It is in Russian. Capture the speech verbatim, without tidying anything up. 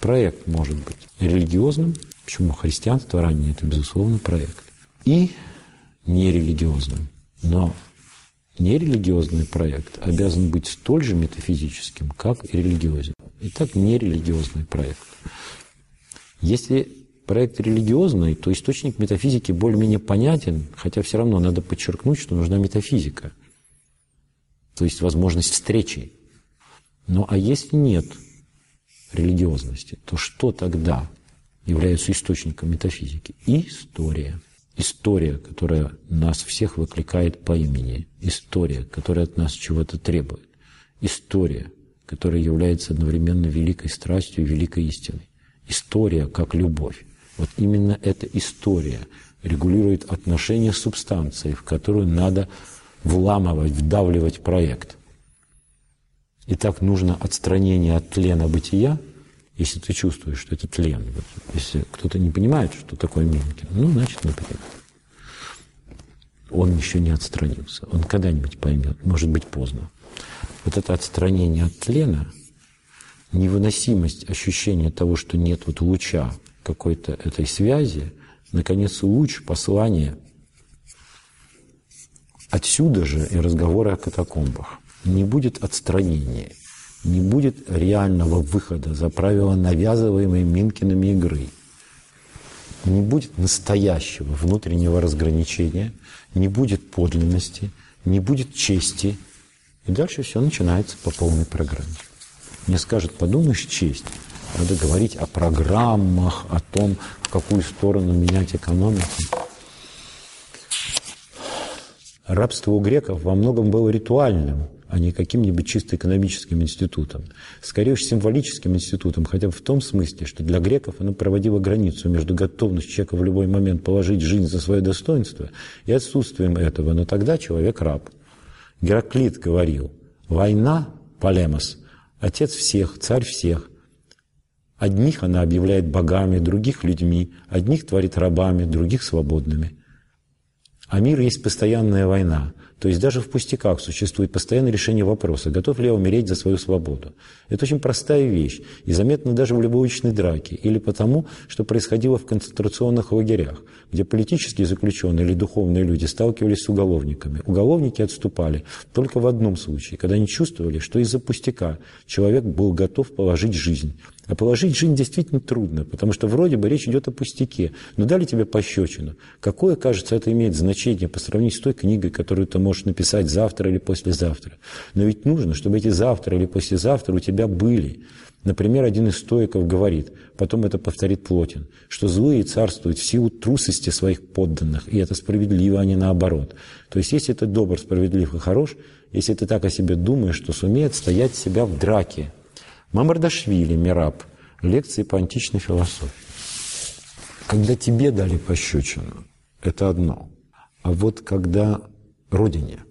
проект может быть религиозным, почему христианство раннее – это, безусловно, проект, и нерелигиозным. Но нерелигиозный проект обязан быть столь же метафизическим, как и религиозен. Итак, нерелигиозный проект. Если проект религиозный, то источник метафизики более-менее понятен, хотя все равно надо подчеркнуть, что нужна метафизика, то есть возможность встречи. Ну а если нет религиозности, то что тогда является источником метафизики? История. История, которая нас всех выкликает по имени. История, которая от нас чего-то требует. История, которая является одновременно великой страстью и великой истиной. История как любовь. Вот именно эта история регулирует отношения с субстанцией, в которую надо вламывать, вдавливать проект. Итак, нужно отстранение от тлена бытия, если ты чувствуешь, что это тлен. Вот, если кто-то не понимает, что такое Минкин, ну, значит, не понимает. Он еще не отстранился. Он когда-нибудь поймет, может быть, поздно. Вот это отстранение от тлена, невыносимость ощущения того, что нет вот луча какой-то этой связи, наконец, луч послания отсюда же и разговоры о катакомбах. Не будет отстранения, не будет реального выхода за правила навязываемой Минкиными игры. Не будет настоящего внутреннего разграничения, не будет подлинности, не будет чести. И дальше все начинается по полной программе. Мне скажут, подумаешь, честь. Надо говорить о программах, о том, в какую сторону менять экономику. Рабство у греков во многом было ритуальным, а не каким-нибудь чисто экономическим институтом. Скорее уж символическим институтом, хотя бы в том смысле, что для греков оно проводило границу между готовностью человека в любой момент положить жизнь за свое достоинство и отсутствием этого. Но тогда человек раб. Гераклит говорил: война, полемос, отец всех, царь всех. Одних она объявляет богами, других людьми, одних творит рабами, других свободными. А мир есть постоянная война. То есть даже в пустяках существует постоянное решение вопроса, готов ли я умереть за свою свободу. Это очень простая вещь, и заметна даже в любой уличной драке, или потому, что происходило в концентрационных лагерях, где политические заключенные или духовные люди сталкивались с уголовниками. Уголовники отступали только в одном случае, когда они чувствовали, что из-за пустяка человек был готов положить жизнь. А положить жизнь действительно трудно, потому что вроде бы речь идет о пустяке, но дали тебе пощечину. Какое, кажется, это имеет значение по сравнению с той книгой, которую ты можешь написать завтра или послезавтра? Но ведь нужно, чтобы эти завтра или послезавтра у тебя были. Например, один из стоиков говорит, потом это повторит Плотин, что злые царствуют в силу трусости своих подданных, и это справедливо, а не наоборот. То есть, если ты добр, справедлив и хорош, если ты так о себе думаешь, то сумей отстоять себя в драке. Мамардашвили, Мераб, лекции по античной философии. Когда тебе дали пощечину, это одно. А вот когда Родине